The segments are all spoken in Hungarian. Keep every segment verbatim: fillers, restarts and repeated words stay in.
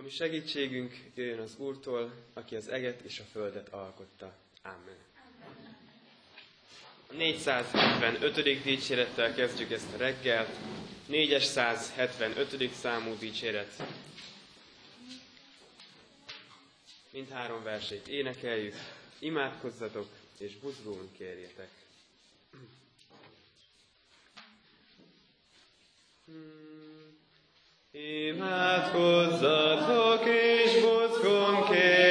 Ami segítségünk jöjjön az Úrtól, aki az eget és a földet alkotta. Amen. A négyszázhetvenötödik dicsérettel kezdjük ezt a reggelt. négyszázhetvenötödik számú dicséret. Mindhárom versét énekeljük. Imádkozzatok és buzgón kérjetek. Imádkozzatok és buzgón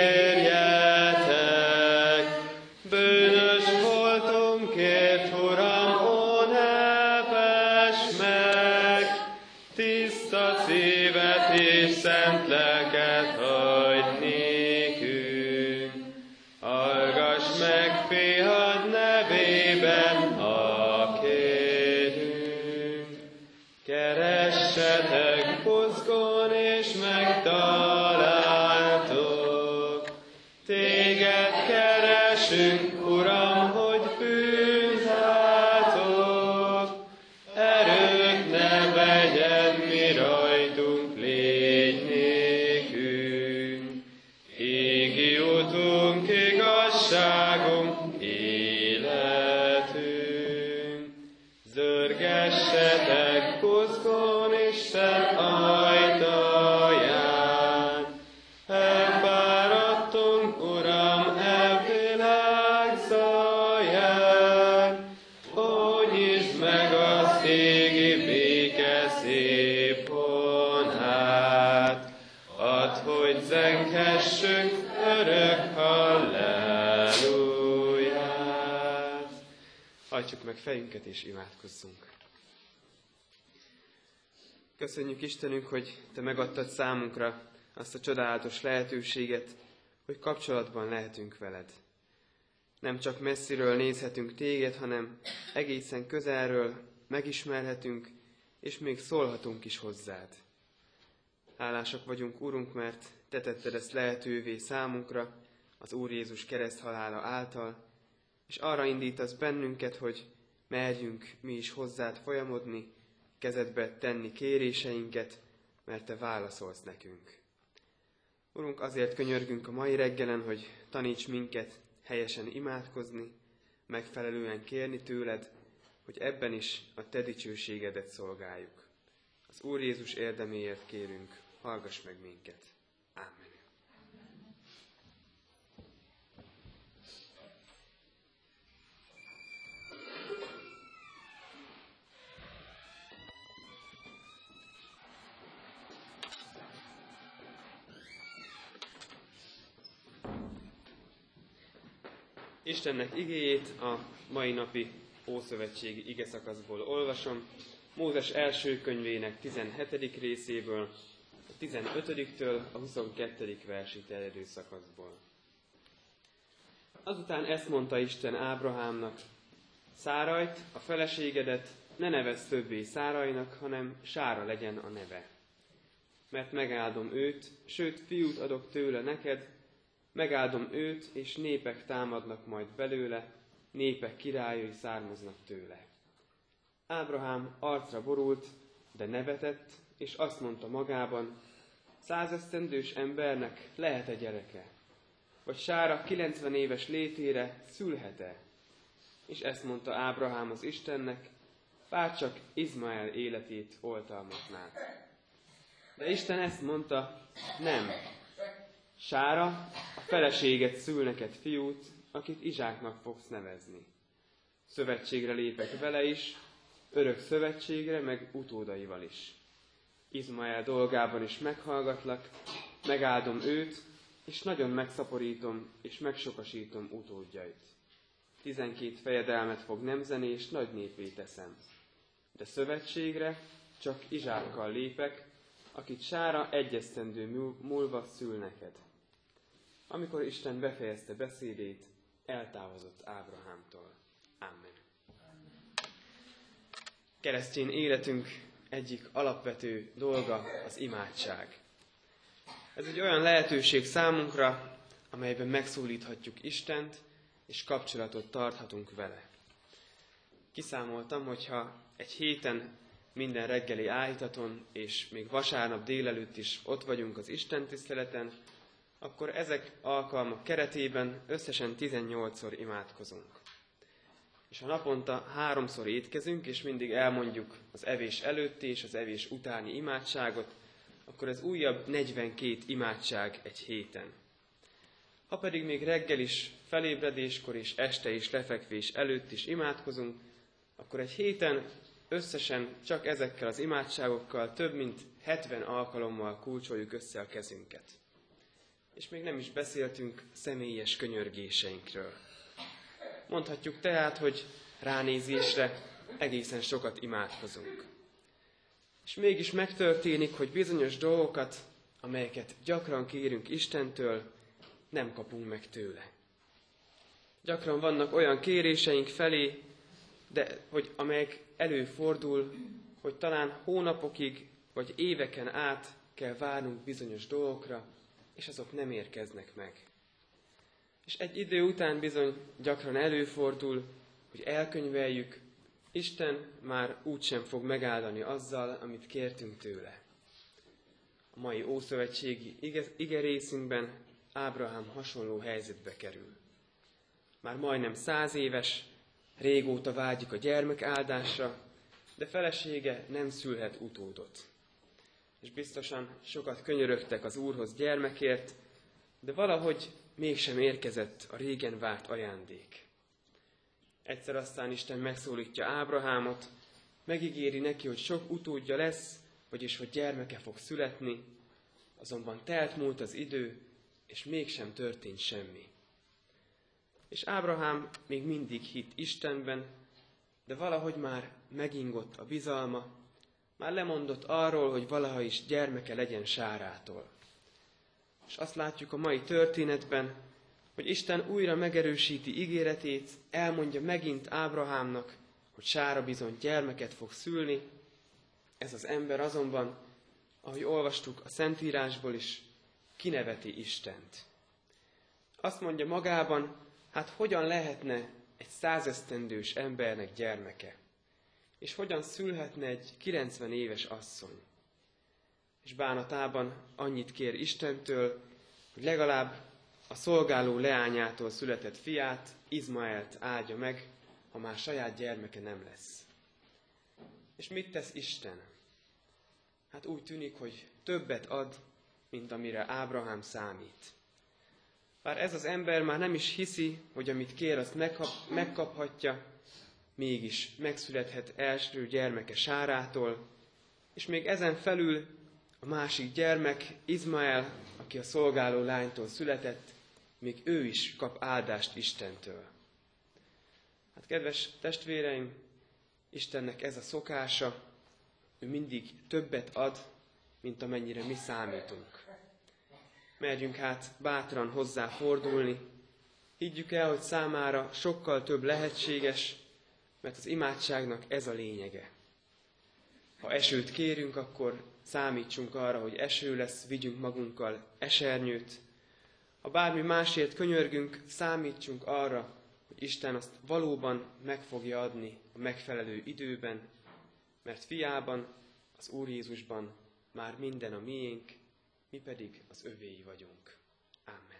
kérjetek, bűnös voltunkért, Uram, ó nepes meg, tiszta szívet és szent lelket adj nékünk. Hallgass meg fiad nevében, ha kérünk. Keressetek buzgón és megtaláltok. Téged keresünk, Uram, hogy bűnt látok. Erőt ne vegyen mi rajtunk, légy nékünk. Égi utunk, igazságunk, életünk. Zörgessetek buzgón Isten ajtaján. Elfáradtunk, Uram, e világ zaján. Ó, nyisd meg az égi béke szép honát. Add, hogy zenghessünk örök halleluját. Hajtsuk meg fejünket és imádkozzunk. Köszönjük Istenünk, hogy Te megadtad számunkra azt a csodálatos lehetőséget, hogy kapcsolatban lehetünk veled. Nem csak messziről nézhetünk Téged, hanem egészen közelről megismerhetünk, és még szólhatunk is hozzád. Hálásak vagyunk, Urunk, mert Te tetted ezt lehetővé számunkra az Úr Jézus kereszthalála által, és arra indítasz bennünket, hogy merjünk mi is hozzád folyamodni, kezedbe tenni kéréseinket, mert Te válaszolsz nekünk. Urunk, azért könyörgünk a mai reggelen, hogy taníts minket helyesen imádkozni, megfelelően kérni tőled, hogy ebben is a Te dicsőségedet szolgáljuk. Az Úr Jézus érdeméért kérünk, hallgass meg minket. Ámen. Istennek igéjét a mai napi ószövetségi igeszakaszból olvasom, Mózes első könyvének tizenhetedik részéből, a tizenötödiktől a huszonkettedik versig terjedő szakaszból. Azután ezt mondta Isten Ábrahámnak: Szárajt, a feleségedet ne nevezz többé Szárajnak, hanem Sára legyen a neve. Mert megáldom őt, sőt fiút adok tőle neked, megáldom őt, és népek támadnak majd belőle, népek királyai származnak tőle. Ábrahám arcra borult, de nevetett, és azt mondta magában: százesztendős embernek lehet-e gyereke? Vagy Sára kilencven éves létére szülhet-e? És ezt mondta Ábrahám az Istennek: bárcsak Izmael életét oltalmatnád. De Isten ezt mondta: nem. Sára, a feleséged szül neked fiút, akit Izsáknak fogsz nevezni. Szövetségre lépek vele is, örök szövetségre, meg utódaival is. Izmael dolgában is meghallgatlak, megáldom őt, és nagyon megszaporítom, és megsokasítom utódjait. Tizenkét fejedelmet fog nemzeni, és nagy népé teszem. De szövetségre csak Izsákkal lépek, akit Sára egy esztendő múlva szül neked. Amikor Isten befejezte beszédét, eltávozott Ábrahámtól. Amen. Keresztény életünk egyik alapvető dolga az imádság. Ez egy olyan lehetőség számunkra, amelyben megszólíthatjuk Istent, és kapcsolatot tarthatunk vele. Kiszámoltam, hogyha egy héten minden reggeli áhítaton, és még vasárnap délelőtt is ott vagyunk az Isten tiszteleten, akkor ezek alkalmak keretében összesen tizennyolcszor imádkozunk. És ha naponta háromszor étkezünk, és mindig elmondjuk az evés előtti és az evés utáni imádságot, akkor ez újabb negyvenkét imádság egy héten. Ha pedig még reggel is, felébredéskor és este is, lefekvés előtt is imádkozunk, akkor egy héten összesen csak ezekkel az imádságokkal több mint hetven alkalommal kulcsoljuk össze a kezünket. És még nem is beszéltünk személyes könyörgéseinkről. Mondhatjuk tehát, hogy ránézésre egészen sokat imádkozunk. És mégis megtörténik, hogy bizonyos dolgokat, amelyeket gyakran kérünk Istentől, nem kapunk meg tőle. Gyakran vannak olyan kéréseink felé, de hogy amelyek előfordul, hogy talán hónapokig vagy éveken át kell várnunk bizonyos dolgokra, és azok nem érkeznek meg. És egy idő után bizony gyakran előfordul, hogy elkönyveljük, Isten már úgysem fog megáldani azzal, amit kértünk tőle. A mai ószövetségi ige részünkben Ábrahám hasonló helyzetbe kerül. Már majdnem száz éves, régóta vágyik a gyermek áldásra, de felesége nem szülhet utódot. És biztosan sokat könyörögtek az Úrhoz gyermekért, de valahogy mégsem érkezett a régen várt ajándék. Egyszer aztán Isten megszólítja Ábrahámot, megígéri neki, hogy sok utódja lesz, vagyis hogy gyermeke fog születni, azonban telt múlt az idő, és mégsem történt semmi. És Ábrahám még mindig hitt Istenben, de valahogy már megingott a bizalma, már lemondott arról, hogy valaha is gyermeke legyen Sárától. És azt látjuk a mai történetben, hogy Isten újra megerősíti ígéretét, elmondja megint Ábrahámnak, hogy Sára bizony gyermeket fog szülni. Ez az ember azonban, ahogy olvastuk a Szentírásból is, kineveti Istent. Azt mondja magában, hát hogyan lehetne egy százesztendős embernek gyermeke? És hogyan szülhetne egy kilencven éves asszony? És bánatában annyit kér Istentől, hogy legalább a szolgáló leányától született fiát, Izmaelt áldja meg, ha már saját gyermeke nem lesz. És mit tesz Isten? Hát úgy tűnik, hogy többet ad, mint amire Ábrahám számít. Bár ez az ember már nem is hiszi, hogy amit kér, azt megkaphatja, mégis megszülethet első gyermeke Sárától, és még ezen felül a másik gyermek, Izmael, aki a szolgáló lánytól született, még ő is kap áldást Istentől. Hát kedves testvéreim, Istennek ez a szokása, ő mindig többet ad, mint amennyire mi számítunk. Merjünk hát bátran hozzá fordulni, higgyük el, hogy számára sokkal több lehetséges, mert az imádságnak ez a lényege. Ha esőt kérünk, akkor számítsunk arra, hogy eső lesz, vigyünk magunkkal esernyőt. Ha bármi másért könyörgünk, számítsunk arra, hogy Isten azt valóban meg fogja adni a megfelelő időben, mert fiában, az Úr Jézusban már minden a miénk, mi pedig az övéi vagyunk. Ámen.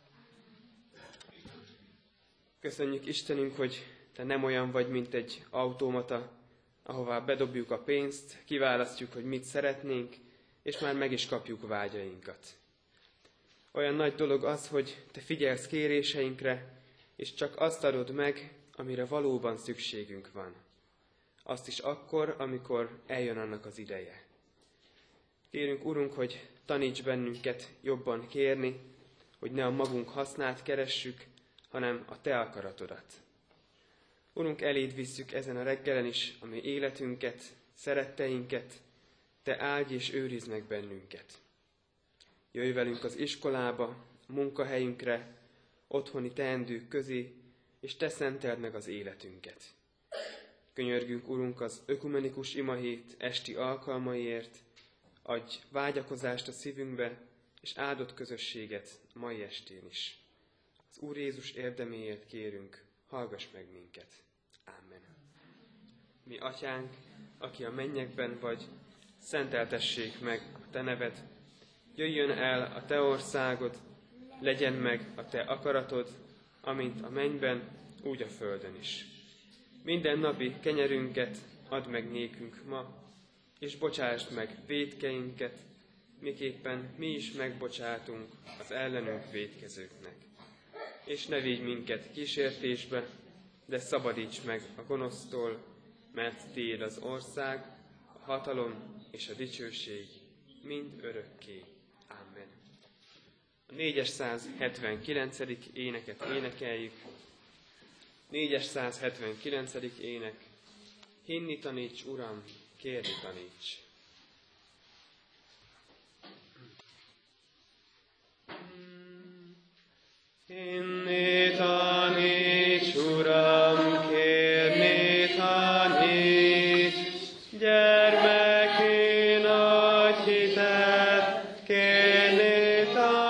Köszönjük Istenünk, hogy Te nem olyan vagy, mint egy automata, ahová bedobjuk a pénzt, kiválasztjuk, hogy mit szeretnénk, és már meg is kapjuk vágyainkat. Olyan nagy dolog az, hogy Te figyelsz kéréseinkre, és csak azt adod meg, amire valóban szükségünk van. Azt is akkor, amikor eljön annak az ideje. Kérünk, Urunk, hogy taníts bennünket jobban kérni, hogy ne a magunk hasznát keressük, hanem a Te akaratodat. Urunk, eléd visszük ezen a reggelen is a mi életünket, szeretteinket, Te áldj és őrizd meg bennünket. Jöjj velünk az iskolába, a munkahelyünkre, otthoni teendők közé, és Te szenteld meg az életünket. Könyörgünk, Urunk, az ökumenikus imahét esti alkalmaiért, adj vágyakozást a szívünkbe, és áldott közösséget mai estén is. Az Úr Jézus érdeméért kérünk, hallgass meg minket. Ámen. Mi Atyánk, aki a mennyekben vagy, szenteltessék meg a te neved. Jöjjön el a te országod, legyen meg a te akaratod, amint a mennyben, úgy a földön is. Minden napi kenyerünket add meg nékünk ma, és bocsásd meg vétkeinket, miképpen mi is megbocsátunk az ellenünk vétkezőknek. És ne vigy minket kísértésbe, de szabadíts meg a gonosztól, mert tiéd az ország, a hatalom és a dicsőség mind örökké. Amen. A négyszázhetvenkilencedik éneket énekeljük. négyszázhetvenkilencedik ének. Hinni taníts, Uram, kérni taníts. Hinni taníts, Uram, kérni taníts, gyermeké nagy hitet, kérni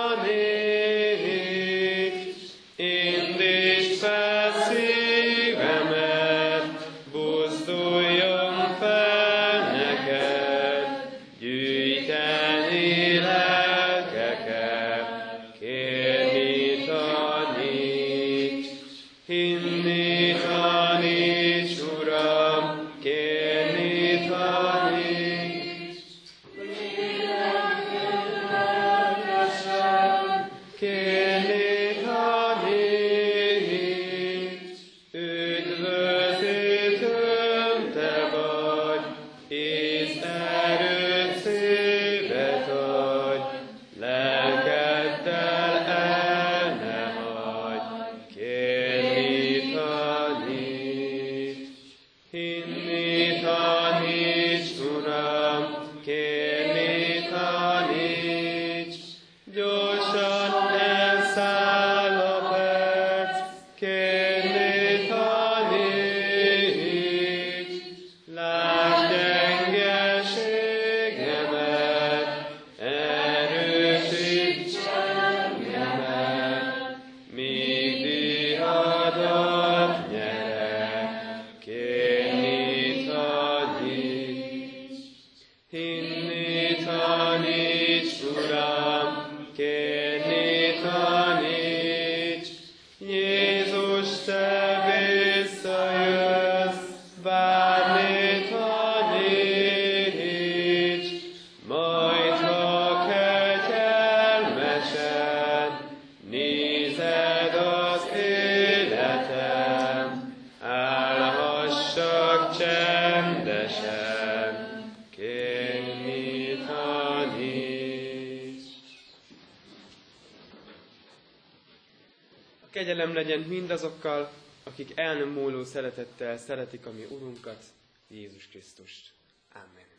taníts. Indítsd fel szívemet, buzduljon fel neked, gyűjteni lelkeket, kérni taníts. Hinni taníts, Uram, kérni taníts. Kérni taníts. Üdvözítőm te vagy, és erőt szívet adj, lelkeddel el ne hagyj, kérni taníts. Hinni taníts, Uram, kérni taníts. Gyorsan elszáll a perc, kérni taníts. Lásd gyengeségemet, erősíts engemet, míg diadat nyerek, kérni taníts. Hinni taníts, Uram, kérni taníts. Jézus, te visszajössz, várni taníts. Majd, ha kegyelmesen nézed az életem, állhassak csendesen, kérni taníts. A kegyelem legyen mindazokkal, akik el nem múló szeretettel szeretik a mi Urunkat, Jézus Krisztust. Amen.